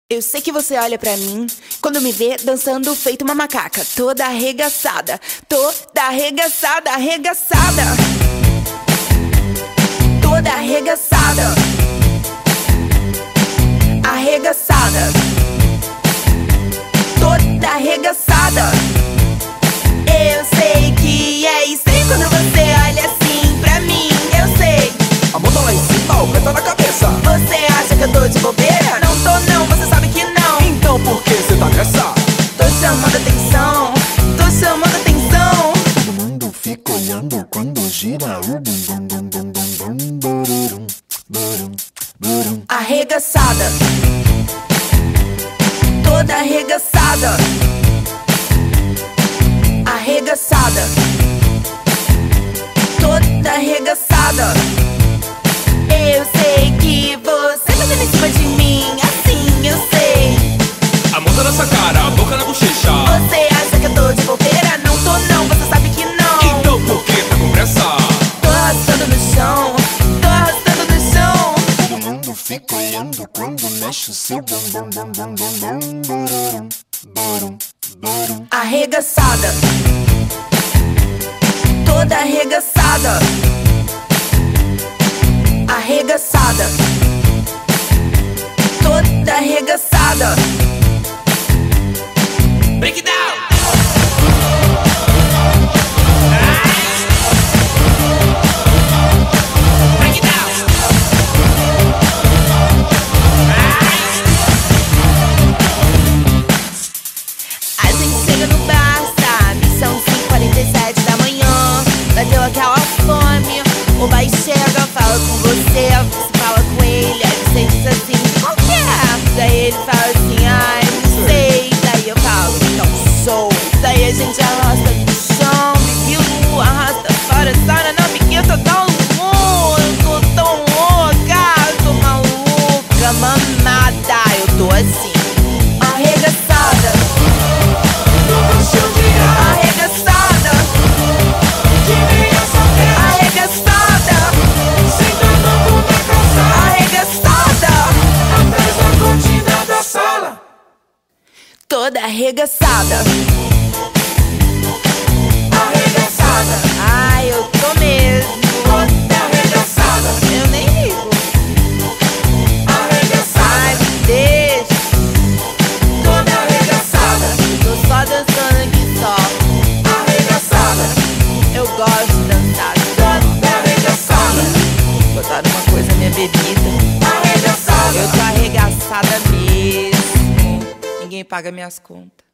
Eu sei que você olha pra mim quando me vê dançando feito uma macaca, toda arregaçada, toda arregaçada, arregaçada, toda arregaçada, arregaçada, toda arregaçada. Eu sei que é isso aí quando você olha assim pra mim, eu sei. A mão tá lá em cima, o pé tá na cabeça. Você acha que eu tô de bobeira? Não tô não, você sabe que não. Então por que cê tá nessa? Tô chamando atenção, tô chamando atenção. Todo mundo fica olhando quando gira o bum bum bum bum bum bum burum, burum, burum. Arregaçada, toda arregaçada, arregaçada, toda arregaçada. Eu sei que você tá dando em cima de mim, assim eu sei. A mão tá nessa cara, a boca na bochecha. Você acha que eu tô de bobeira? Não tô não, você sabe que não. Então por que tá com pressa? Tô arrastando no chão, tô arrastando no chão. Todo mundo fica olhando quando mexe o seu bum bum bum bum bum bum burum, burum, burum. Arregaçada, toda arregaçada, arregaçada, toda arregaçada. Break it down! Break it down! A gente chega no bar, sabe? São 5h47 da manhã. Bateu aquela fome. O bai chega, fala com você, você fala com ele. Aí você diz assim, qual que é? Daí ele fala assim, ai, não sei. Daí eu falo, então sou. Daí a gente arrasta no chão, biquilo, arrasta fora, sai na biquinha, tô tão louca, tão louca, tô maluca, mamada. Eu tô assim, arregaçada, arregaçada, arregaçada, arregaçada, Atrás da cortina da sala. toda arregaçada, Arregaçada, ai eu tô mesmo, toda arregaçada. eu nem ligo, ai Arregaçada, deixa, toda arregaçada. tô só dançando aqui só, Arregaçada, eu gosto de dançar, toda arregaçada. botaram uma coisa na minha bebida, Arregaçada. eu tô arregaçada mesmo, ninguém paga minhas contas.